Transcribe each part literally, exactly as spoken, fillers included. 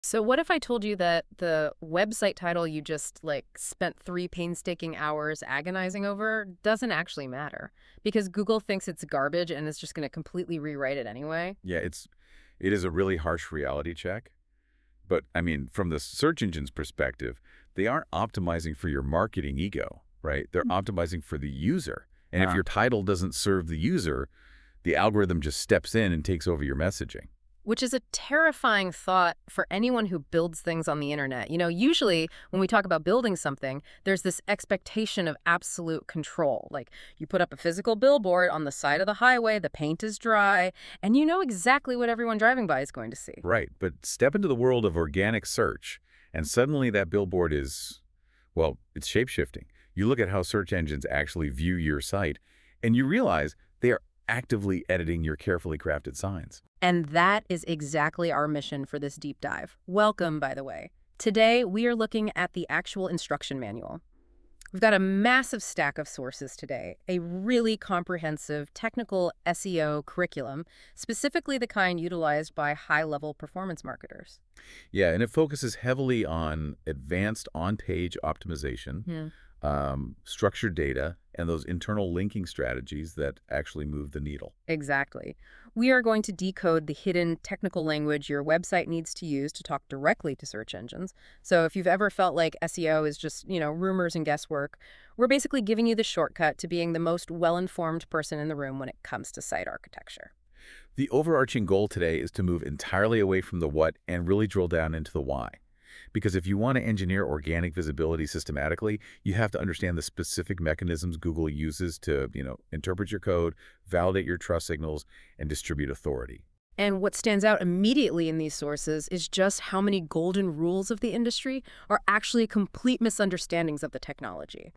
So what if I told you that the website title you just like spent three painstaking hours agonizing over doesn't actually matter because Google thinks it's garbage and is just going to completely rewrite it anyway? Yeah, it's it is a really harsh reality check. But I mean, from the search engine's perspective, they aren't optimizing for your marketing ego, right? They're optimizing for the user. And if Ah. your title doesn't serve the user, the algorithm just steps in and takes over your messaging. Which is a terrifying thought for anyone who builds things on the internet. You know, usually when we talk about building something, there's this expectation of absolute control. Like you put up a physical billboard on the side of the highway, the paint is dry, and you know exactly what everyone driving by is going to see. Right. But step into the world of organic search, and suddenly that billboard is, well, it's shape-shifting. You look at how search engines actually view your site, and you realize they are actively editing your carefully crafted signs. And that is exactly our mission for this deep dive. Welcome, by the way. Today, we are looking at the actual instruction manual. We've got a massive stack of sources today, a really comprehensive technical S E O curriculum, specifically the kind utilized by high-level performance marketers. Yeah, and it focuses heavily on advanced on-page optimization, Yeah. um, structured data, and those internal linking strategies that actually move the needle. Exactly. We are going to decode the hidden technical language your website needs to use to talk directly to search engines. So if you've ever felt like S E O is just, you know, rumors and guesswork, we're basically giving you the shortcut to being the most well-informed person in the room when it comes to site architecture. The overarching goal today is to move entirely away from the what and really drill down into the why. Because if you want to engineer organic visibility systematically, you have to understand the specific mechanisms Google uses to, you know, interpret your code, validate your trust signals, and distribute authority. And what stands out immediately in these sources is just how many golden rules of the industry are actually complete misunderstandings of the technology.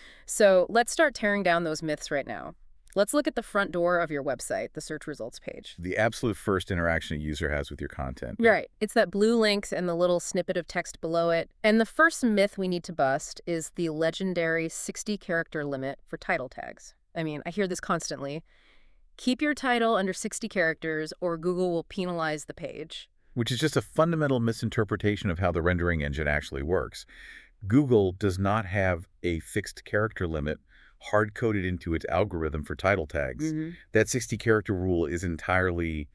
So let's start tearing down those myths right now. Let's look at the front door of your website, the search results page. The absolute first interaction a user has with your content. Right. It's that blue link and the little snippet of text below it. And the first myth we need to bust is the legendary sixty character limit for title tags. I mean, I hear this constantly. Keep your title under sixty characters or Google will penalize the page. Which is just a fundamental misinterpretation of how the rendering engine actually works. Google does not have a fixed character limit hard-coded into its algorithm for title tags. Mm-hmm. That sixty character rule is entirely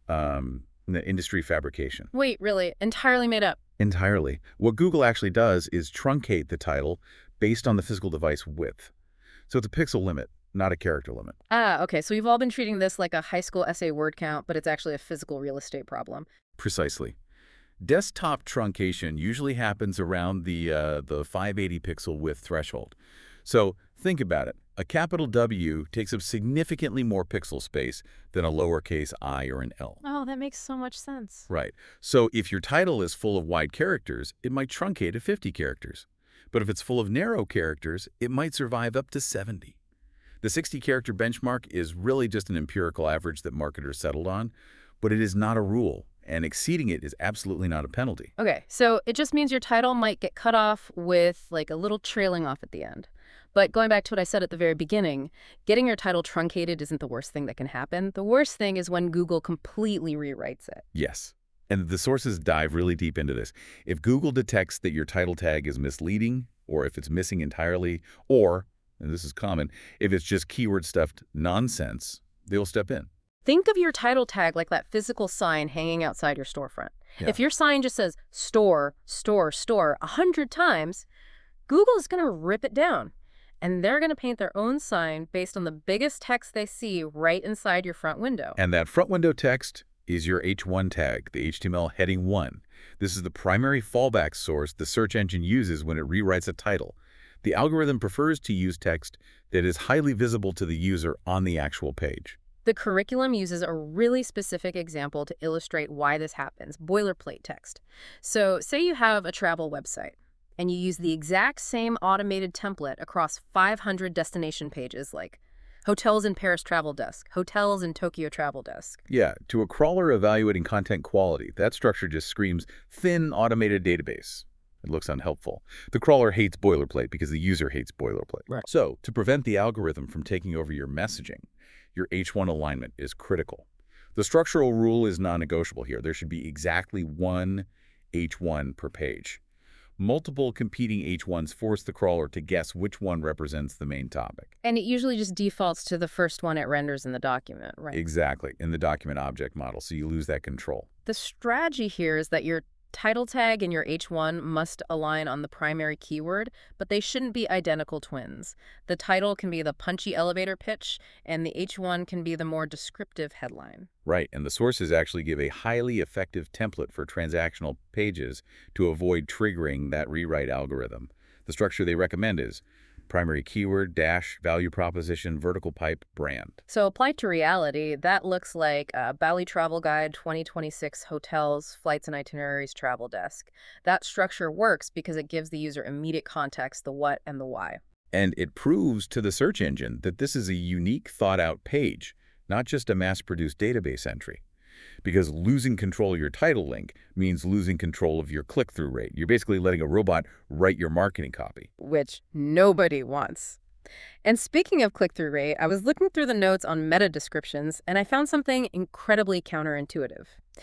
um, an industry fabrication. Wait, really? Entirely made up? Entirely. What Google actually does is truncate the title based on the physical device width. So it's a pixel limit, not a character limit. Ah, okay. So we've all been treating this like a high school essay word count, but it's actually a physical real estate problem. Precisely. Desktop truncation usually happens around the, uh, the five eighty pixel width threshold. So think about it. A capital W takes up significantly more pixel space than a lowercase I or an L. Oh, that makes so much sense. Right. So if your title is full of wide characters, it might truncate to fifty characters. But if it's full of narrow characters, it might survive up to seventy. The sixty character benchmark is really just an empirical average that marketers settled on, but it is not a rule, and exceeding it is absolutely not a penalty. Okay, so it just means your title might get cut off with like a little trailing off at the end. But going back to what I said at the very beginning, getting your title truncated isn't the worst thing that can happen. The worst thing is when Google completely rewrites it. Yes. And the sources dive really deep into this. If Google detects that your title tag is misleading, or if it's missing entirely, or, and this is common, if it's just keyword-stuffed nonsense, they'll step in. Think of your title tag like that physical sign hanging outside your storefront. Yeah. If your sign just says store, store, store a hundred times, Google is going to rip it down. And they're going to paint their own sign based on the biggest text they see right inside your front window. And that front window text is your H one tag, the H T M L heading one. This is the primary fallback source the search engine uses when it rewrites a title. The algorithm prefers to use text that is highly visible to the user on the actual page. The curriculum uses a really specific example to illustrate why this happens, boilerplate text. So say you have a travel website, and you use the exact same automated template across five hundred destination pages like hotels in Paris travel desk, hotels in Tokyo travel desk. Yeah, to a crawler evaluating content quality, that structure just screams thin automated database. It looks unhelpful. The crawler hates boilerplate because the user hates boilerplate. Right. So, to prevent the algorithm from taking over your messaging, your H one alignment is critical. The structural rule is non-negotiable here. There should be exactly one H one per page. Multiple competing H ones force the crawler to guess which one represents the main topic. And it usually just defaults to the first one it renders in the document, right? Exactly, in the document object model, so you lose that control. The strategy here is that your title tag and your H one must align on the primary keyword, but they shouldn't be identical twins. The title can be the punchy elevator pitch, and the H one can be the more descriptive headline. Right, and the sources actually give a highly effective template for transactional pages to avoid triggering that rewrite algorithm. The structure they recommend is primary keyword, dash, value proposition, vertical pipe, brand. So applied to reality, that looks like uh, Bali Travel Guide twenty twenty-six Hotels, Flights and Itineraries Travel Desk. That structure works because it gives the user immediate context, the what and the why. And it proves to the search engine that this is a unique, thought-out page, not just a mass-produced database entry. Because losing control of your title link means losing control of your click-through rate. You're basically letting a robot write your marketing copy. Which nobody wants. And speaking of click-through rate, I was looking through the notes on meta descriptions, and I found something incredibly counterintuitive.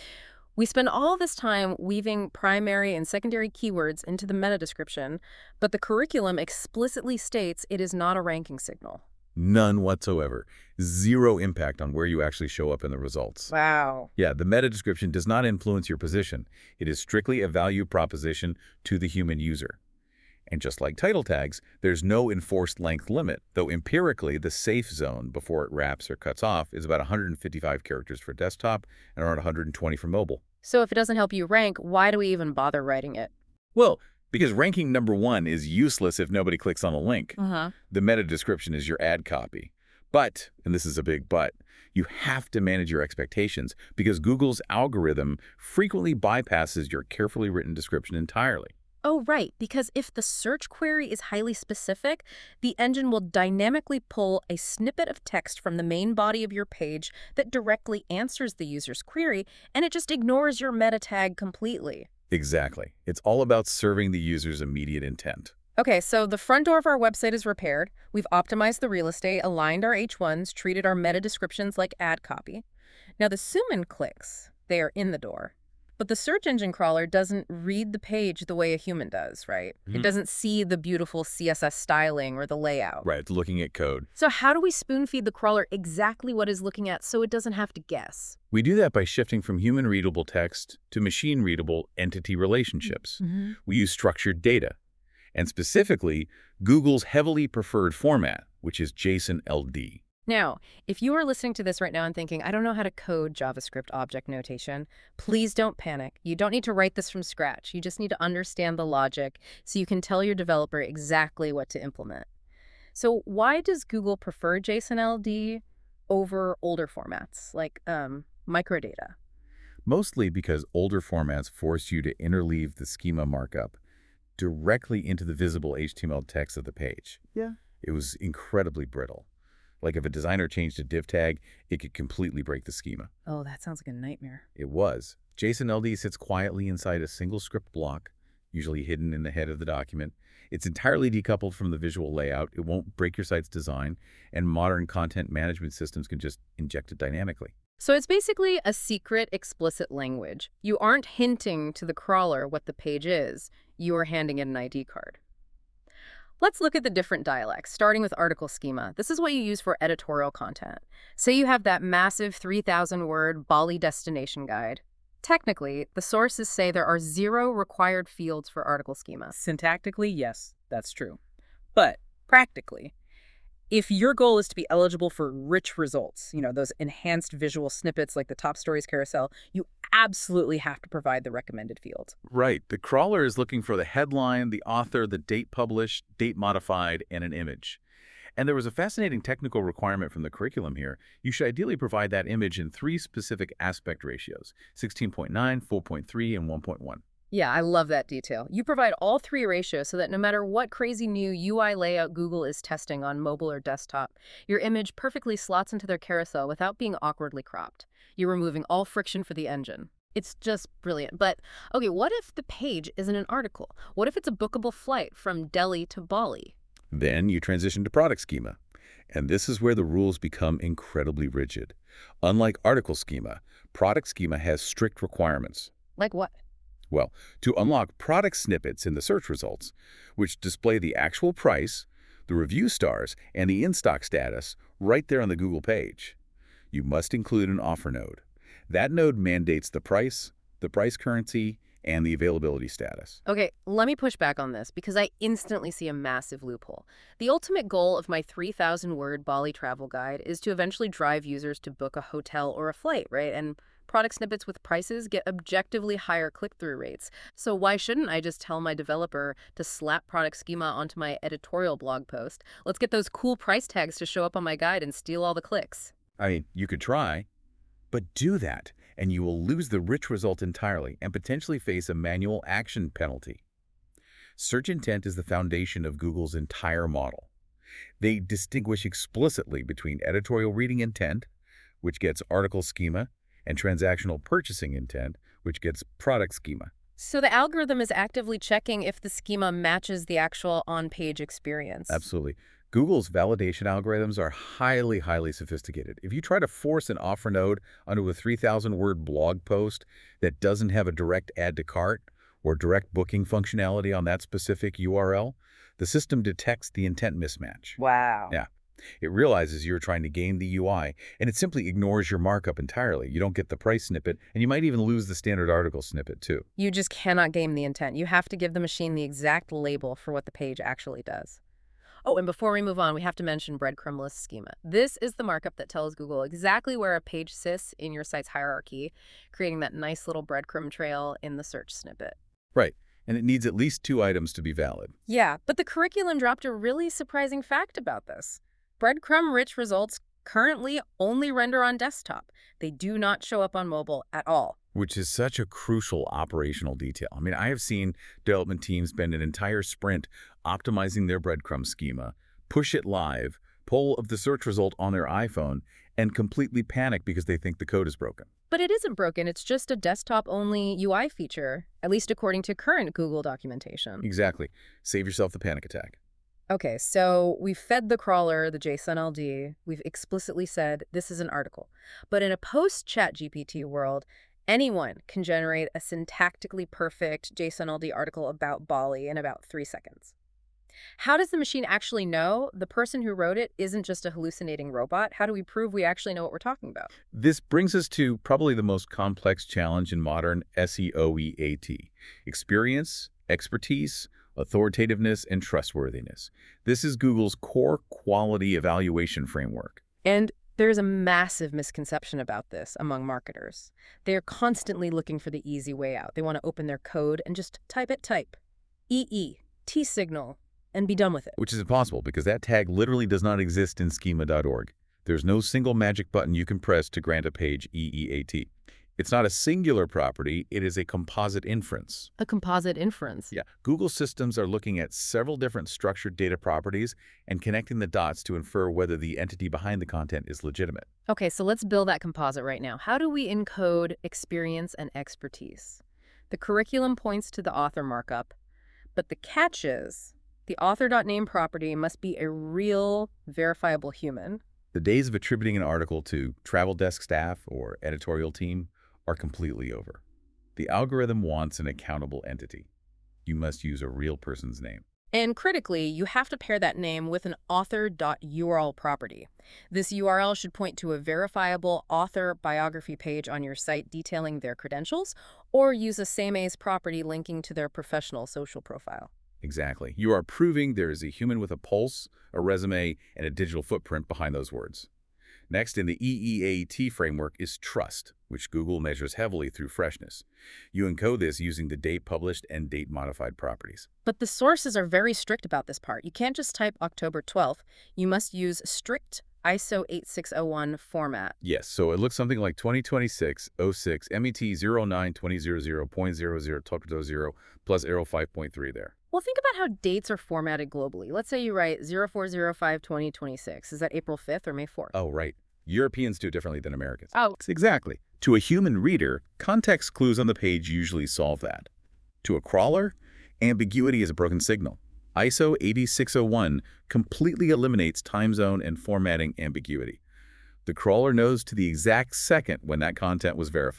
We spend all this time weaving primary and secondary keywords into the meta description, but the curriculum explicitly states it is not a ranking signal. None whatsoever. Zero impact on where you actually show up in the results. Wow. Yeah, the meta description does not influence your position. It is strictly a value proposition to the human user. And just like title tags, there's no enforced length limit, though empirically the safe zone before it wraps or cuts off is about one hundred fifty-five characters for desktop and around one hundred twenty for mobile. So if it doesn't help you rank, why do we even bother writing it? Well, because ranking number one is useless if nobody clicks on a link. Uh-huh. The meta description is your ad copy. But, and this is a big but, you have to manage your expectations because Google's algorithm frequently bypasses your carefully written description entirely. Oh, right, because if the search query is highly specific, the engine will dynamically pull a snippet of text from the main body of your page that directly answers the user's query, and it just ignores your meta tag completely. Exactly. It's all about serving the user's immediate intent. Okay, so the front door of our website is repaired. We've optimized the real estate, aligned our H ones, treated our meta descriptions like ad copy. Now the zoom in clicks, they are in the door. But the search engine crawler doesn't read the page the way a human does, right? Mm-hmm. It doesn't see the beautiful C S S styling or the layout. Right, it's looking at code. So how do we spoon feed the crawler exactly what it's looking at so it doesn't have to guess? We do that by shifting from human-readable text to machine-readable entity relationships. Mm-hmm. We use structured data, and specifically, Google's heavily preferred format, which is JSON L D. Now, if you are listening to this right now and thinking, I don't know how to code JavaScript object notation, please don't panic. You don't need to write this from scratch. You just need to understand the logic so you can tell your developer exactly what to implement. So why does Google prefer JSON L D over older formats like um, microdata? Mostly because older formats force you to interleave the schema markup directly into the visible H T M L text of the page. Yeah. It was incredibly brittle. Like if a designer changed a div tag, it could completely break the schema. Oh, that sounds like a nightmare. It was. JSON L D sits quietly inside a single script block, usually hidden in the head of the document. It's entirely decoupled from the visual layout. It won't break your site's design, and modern content management systems can just inject it dynamically. So it's basically a secret, explicit language. You aren't hinting to the crawler what the page is. You are handing it an I D card. Let's look at the different dialects, starting with article schema. This is what you use for editorial content. Say you have that massive three thousand word Bali destination guide. Technically, the sources say there are zero required fields for article schema. Syntactically, yes, that's true. But practically, if your goal is to be eligible for rich results, you know, those enhanced visual snippets like the top stories carousel, you absolutely have to provide the recommended field. Right. The crawler is looking for the headline, the author, the date published, date modified, and an image. And there was a fascinating technical requirement from the curriculum here. You should ideally provide that image in three specific aspect ratios, sixteen point nine, four point three, and one point one. Yeah, I love that detail. You provide all three ratios so that no matter what crazy new U I layout Google is testing on mobile or desktop, your image perfectly slots into their carousel without being awkwardly cropped. You're removing all friction for the engine. It's just brilliant. But, okay, what if the page isn't an article? What if it's a bookable flight from Delhi to Bali? Then you transition to product schema. And this is where the rules become incredibly rigid. Unlike article schema, product schema has strict requirements. Like what? Well, to unlock product snippets in the search results, which display the actual price, the review stars, and the in-stock status right there on the Google page, you must include an offer node. That node mandates the price, the price currency, and the availability status. Okay, let me push back on this because I instantly see a massive loophole. The ultimate goal of my three thousand word Bali travel guide is to eventually drive users to book a hotel or a flight, right? And product snippets with prices get objectively higher click-through rates. So why shouldn't I just tell my developer to slap product schema onto my editorial blog post? Let's get those cool price tags to show up on my guide and steal all the clicks. I mean, you could try, but do that, and you will lose the rich result entirely and potentially face a manual action penalty. Search intent is the foundation of Google's entire model. They distinguish explicitly between editorial reading intent, which gets article schema, and transactional purchasing intent, which gets product schema. So the algorithm is actively checking if the schema matches the actual on-page experience. Absolutely. Google's validation algorithms are highly, highly sophisticated. If you try to force an offer node onto a three thousand word blog post that doesn't have a direct add to cart or direct booking functionality on that specific U R L, the system detects the intent mismatch. Wow. Yeah. It realizes you're trying to game the U I, and it simply ignores your markup entirely. You don't get the price snippet, and you might even lose the standard article snippet, too. You just cannot game the intent. You have to give the machine the exact label for what the page actually does. Oh, and before we move on, we have to mention breadcrumb list schema. This is the markup that tells Google exactly where a page sits in your site's hierarchy, creating that nice little breadcrumb trail in the search snippet. Right, and it needs at least two items to be valid. Yeah, but the curriculum dropped a really surprising fact about this. Breadcrumb-rich results currently only render on desktop. They do not show up on mobile at all. Which is such a crucial operational detail. I mean, I have seen development teams spend an entire sprint optimizing their breadcrumb schema, push it live, pull of the search result on their iPhone, and completely panic because they think the code is broken. But it isn't broken. It's just a desktop-only U I feature, at least according to current Google documentation. Exactly. Save yourself the panic attack. Okay, so we've fed the crawler the JSON L D. We've explicitly said this is an article. But in a post-ChatGPT world, anyone can generate a syntactically perfect JSON L D article about Bali in about three seconds. How does the machine actually know the person who wrote it isn't just a hallucinating robot? How do we prove we actually know what we're talking about? This brings us to probably the most complex challenge in modern S E O E A T: experience, expertise, authoritativeness, and trustworthiness. This is Google's core quality evaluation framework. And there's a massive misconception about this among marketers. They're constantly looking for the easy way out. They want to open their code and just type it type. E E, T-signal, and be done with it. Which is impossible because that tag literally does not exist in schema dot org. There's no single magic button you can press to grant a page E E A T. It's not a singular property, it is a composite inference. A composite inference? Yeah. Google systems are looking at several different structured data properties and connecting the dots to infer whether the entity behind the content is legitimate. Okay, so let's build that composite right now. How do we encode experience and expertise? The curriculum points to the author markup, but the catch is the author.name property must be a real, verifiable human. The days of attributing an article to travel desk staff or editorial team are completely over. The algorithm wants an accountable entity. You must use a real person's name. And critically, you have to pair that name with an author.url property. This U R L should point to a verifiable author biography page on your site detailing their credentials, or use a same-as property linking to their professional social profile. Exactly. You are proving there is a human with a pulse, a resume, and a digital footprint behind those words. Next in the E E A T framework is trust, which Google measures heavily through freshness. You encode this using the date published and date modified properties. But the sources are very strict about this part. You can't just type October twelfth. You must use strict I S O eighty-six oh one format. Yes, so it looks something like twenty twenty-six oh six M E T zero nine twenty hundred point zero zero zero plus arrow five point three there. Well, think about how dates are formatted globally. Let's say you write oh four oh five twenty twenty-six. Is that April fifth or May fourth? Oh, right. Europeans do it differently than Americans. Oh. Exactly. To a human reader, context clues on the page usually solve that. To a crawler, ambiguity is a broken signal. I S O eighty-six oh one completely eliminates time zone and formatting ambiguity. The crawler knows to the exact second when that content was verified.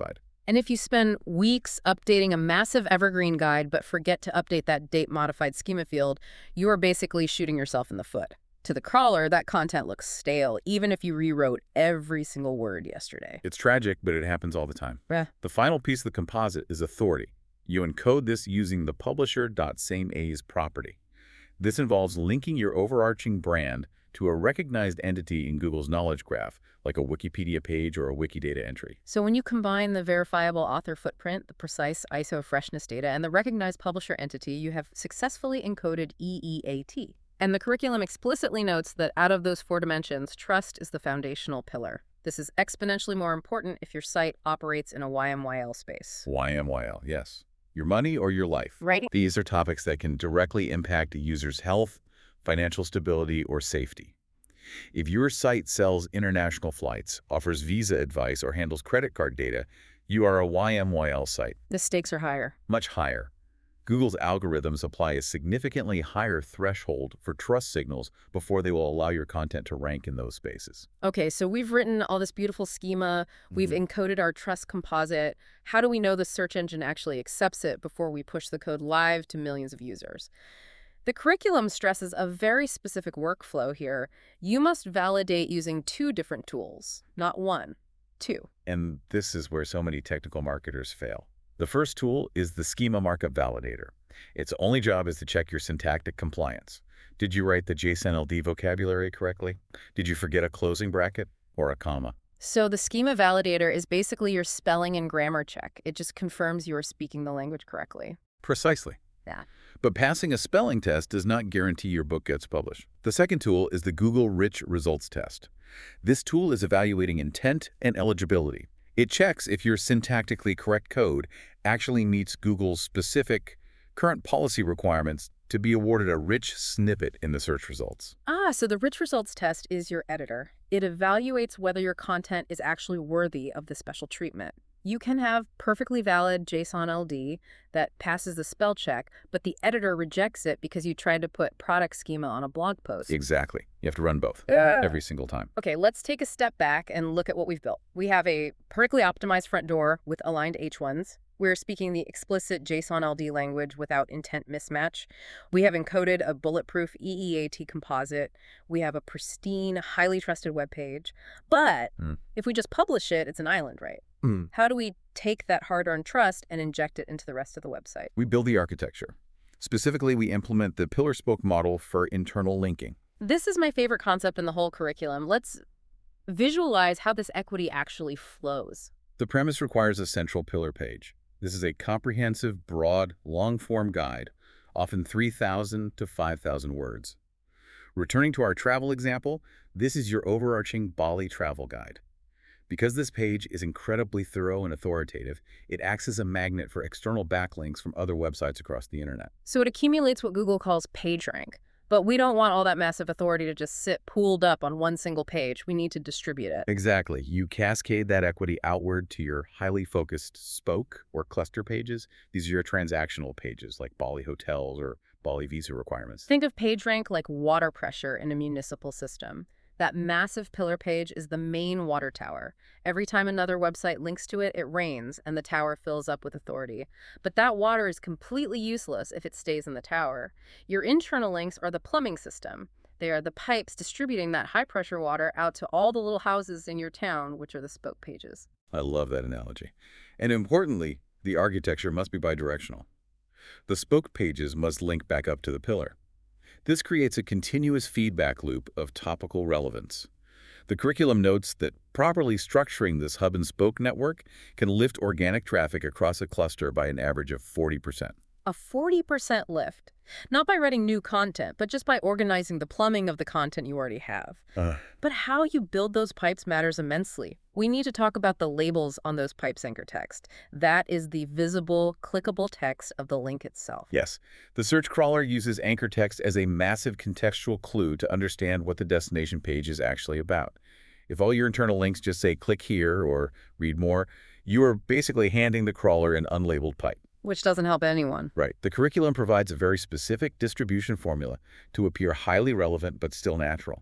And if you spend weeks updating a massive evergreen guide but forget to update that date-modified schema field, you are basically shooting yourself in the foot. To the crawler, that content looks stale, even if you rewrote every single word yesterday. It's tragic, but it happens all the time. Eh. The final piece of the composite is authority. You encode this using the publisher.sameas property. This involves linking your overarching brand to a recognized entity in Google's knowledge graph, like a Wikipedia page or a Wikidata entry. So when you combine the verifiable author footprint, the precise I S O freshness data, and the recognized publisher entity, you have successfully encoded E E A T. And the curriculum explicitly notes that out of those four dimensions, trust is the foundational pillar. This is exponentially more important if your site operates in a Y M Y L space. Y M Y L, yes. Your money or your life. Right. These are topics that can directly impact a user's health, financial stability, or safety. If your site sells international flights, offers visa advice, or handles credit card data, you are a Y M Y L site. The stakes are higher. Much higher. Google's algorithms apply a significantly higher threshold for trust signals before they will allow your content to rank in those spaces. Okay, so we've written all this beautiful schema. We've Mhm. encoded our trust composite. How do we know the search engine actually accepts it before we push the code live to millions of users? The curriculum stresses a very specific workflow here. You must validate using two different tools, not one, two. And this is where so many technical marketers fail. The first tool is the Schema Markup Validator. Its only job is to check your syntactic compliance. Did you write the JSON L D vocabulary correctly? Did you forget a closing bracket or a comma? So the schema validator is basically your spelling and grammar check. It just confirms you are speaking the language correctly. Precisely. Yeah. But passing a spelling test does not guarantee your book gets published. The second tool is the Google Rich Results Test. This tool is evaluating intent and eligibility. It checks if your syntactically correct code actually meets Google's specific current policy requirements to be awarded a rich snippet in the search results. Ah, so the rich results test is your editor. It evaluates whether your content is actually worthy of the special treatment. You can have perfectly valid JSON L D that passes the spell check, but the editor rejects it because you tried to put product schema on a blog post. Exactly. You have to run both Yeah. every single time. Okay, let's take a step back and look at what we've built. We have a perfectly optimized front door with aligned H ones. We're speaking the explicit JSON L D language without intent mismatch. We have encoded a bulletproof E E A T composite. We have a pristine, highly trusted web page. But Mm. if we just publish it, it's an island, right? Mm. How do we take that hard-earned trust and inject it into the rest of the website? We build the architecture. Specifically, we implement the pillar-spoke model for internal linking. This is my favorite concept in the whole curriculum. Let's visualize how this equity actually flows. The premise requires a central pillar page. This is a comprehensive, broad, long-form guide, often three thousand to five thousand words. Returning to our travel example, this is your overarching Bali travel guide. Because this page is incredibly thorough and authoritative, it acts as a magnet for external backlinks from other websites across the internet. So it accumulates what Google calls PageRank. But we don't want all that massive authority to just sit pooled up on one single page. We need to distribute it. Exactly. You cascade that equity outward to your highly focused spoke or cluster pages. These are your transactional pages like Bali hotels or Bali visa requirements. Think of PageRank like water pressure in a municipal system. That massive pillar page is the main water tower. Every time another website links to it, it rains, and the tower fills up with authority. But that water is completely useless if it stays in the tower. Your internal links are the plumbing system. They are the pipes distributing that high-pressure water out to all the little houses in your town, which are the spoke pages. I love that analogy. And importantly, the architecture must be bidirectional. The spoke pages must link back up to the pillar. This creates a continuous feedback loop of topical relevance. The curriculum notes that properly structuring this hub and spoke network can lift organic traffic across a cluster by an average of forty percent. A forty percent lift. Not by writing new content, but just by organizing the plumbing of the content you already have. Uh, But how you build those pipes matters immensely. We need to talk about the labels on those pipes anchor text. That is the visible, clickable text of the link itself. yes, the search crawler uses anchor text as a massive contextual clue to understand what the destination page is actually about. If all your internal links just say click here or read more, you are basically handing the crawler an unlabeled pipe. Which doesn't help anyone. Right. The curriculum provides a very specific distribution formula to appear highly relevant but still natural.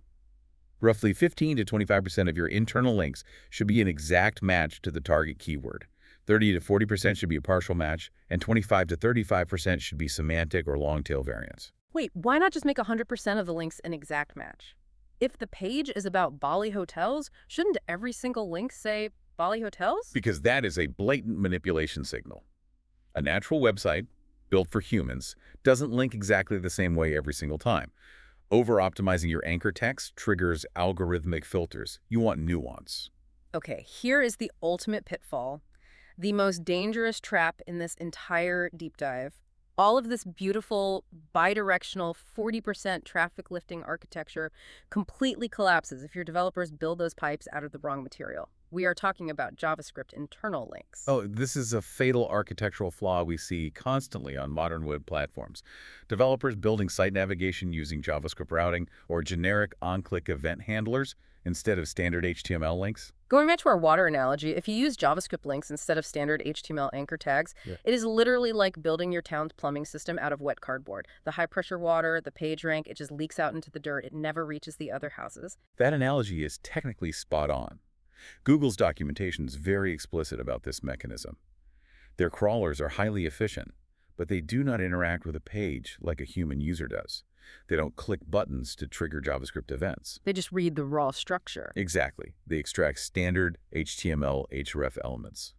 Roughly fifteen to twenty-five percent of your internal links should be an exact match to the target keyword. thirty to forty percent should be a partial match, and twenty-five to thirty-five percent should be semantic or long-tail variants. Wait, why not just make one hundred percent of the links an exact match? If the page is about Bali hotels, shouldn't every single link say Bali hotels? Because that is a blatant manipulation signal. A natural website, built for humans, doesn't link exactly the same way every single time. Over-optimizing your anchor text triggers algorithmic filters. You want nuance. Okay, here is the ultimate pitfall, the most dangerous trap in this entire deep dive. All of this beautiful, bidirectional, forty percent traffic lifting architecture completely collapses if your developers build those pipes out of the wrong material. We are talking about JavaScript internal links. Oh, this is a fatal architectural flaw we see constantly on modern web platforms. Developers building site navigation using JavaScript routing or generic on-click event handlers instead of standard H T M L links. Going back to our water analogy, if you use JavaScript links instead of standard H T M L anchor tags, Yeah. it is literally like building your town's plumbing system out of wet cardboard. The high-pressure water, the page rank, it just leaks out into the dirt. It never reaches the other houses. That analogy is technically spot on. Google's documentation is very explicit about this mechanism. Their crawlers are highly efficient, but they do not interact with a page like a human user does. They don't click buttons to trigger JavaScript events. They just read the raw structure. Exactly. They extract standard H T M L href elements.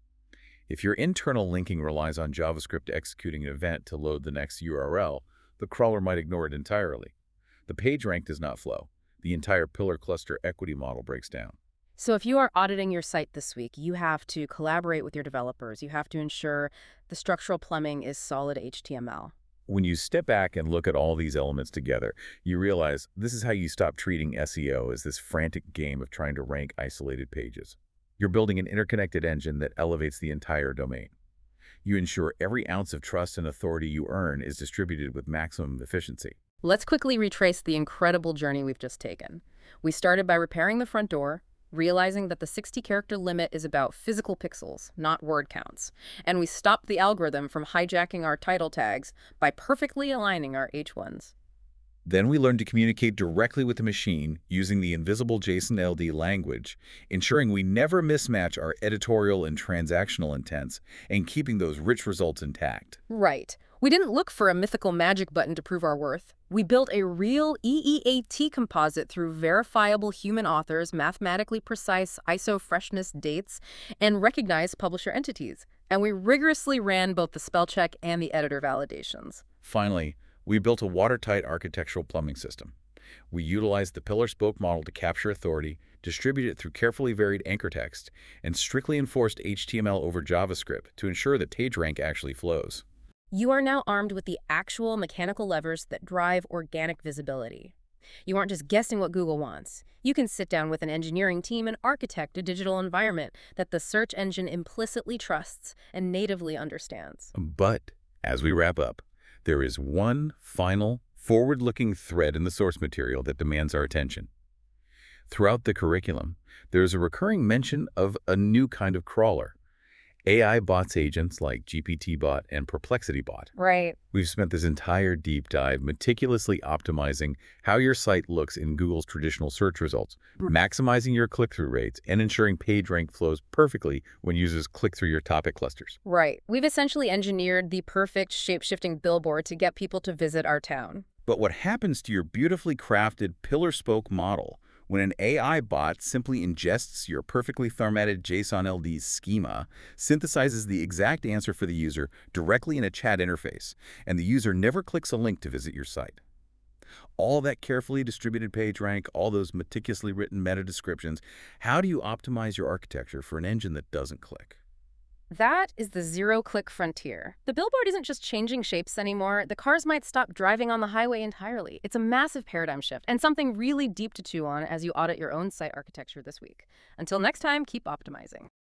If your internal linking relies on JavaScript executing an event to load the next U R L, the crawler might ignore it entirely. The page rank does not flow. The entire pillar cluster equity model breaks down. So if you are auditing your site this week, you have to collaborate with your developers. You have to ensure the structural plumbing is solid H T M L. When you step back and look at all these elements together, you realize this is how you stop treating S E O as this frantic game of trying to rank isolated pages. You're building an interconnected engine that elevates the entire domain. You ensure every ounce of trust and authority you earn is distributed with maximum efficiency. Let's quickly retrace the incredible journey we've just taken. We started by repairing the front door, realizing that the sixty character limit is about physical pixels, not word counts. And we stopped the algorithm from hijacking our title tags by perfectly aligning our H ones. Then we learned to communicate directly with the machine using the invisible JSON L D language, ensuring we never mismatch our editorial and transactional intents and keeping those rich results intact. Right. We didn't look for a mythical magic button to prove our worth. We built a real E E A T composite through verifiable human authors, mathematically precise I S O freshness dates, and recognized publisher entities. And we rigorously ran both the spell check and the editor validations. Finally, we built a watertight architectural plumbing system. We utilized the pillar-spoke model to capture authority, distribute it through carefully varied anchor text, and strictly enforced H T M L over JavaScript to ensure that PageRank actually flows. You are now armed with the actual mechanical levers that drive organic visibility. You aren't just guessing what Google wants. You can sit down with an engineering team and architect a digital environment that the search engine implicitly trusts and natively understands. But as we wrap up, there is one final, forward-looking thread in the source material that demands our attention. Throughout the curriculum, there is a recurring mention of a new kind of crawler. A I bots agents like G P T bot and Perplexity bot. Right. We've spent this entire deep dive meticulously optimizing how your site looks in Google's traditional search results, maximizing your click-through rates, and ensuring PageRank flows perfectly when users click through your topic clusters. Right. We've essentially engineered the perfect shape-shifting billboard to get people to visit our town. But what happens to your beautifully crafted pillar-spoke model when an A I bot simply ingests your perfectly formatted JSON L D schema, synthesizes the exact answer for the user directly in a chat interface, and the user never clicks a link to visit your site? All that carefully distributed PageRank, all those meticulously written meta descriptions, how do you optimize your architecture for an engine that doesn't click? That is the zero-click frontier. The billboard isn't just changing shapes anymore. The cars might stop driving on the highway entirely. It's a massive paradigm shift and something really deep to chew on as you audit your own site architecture this week. Until next time, keep optimizing.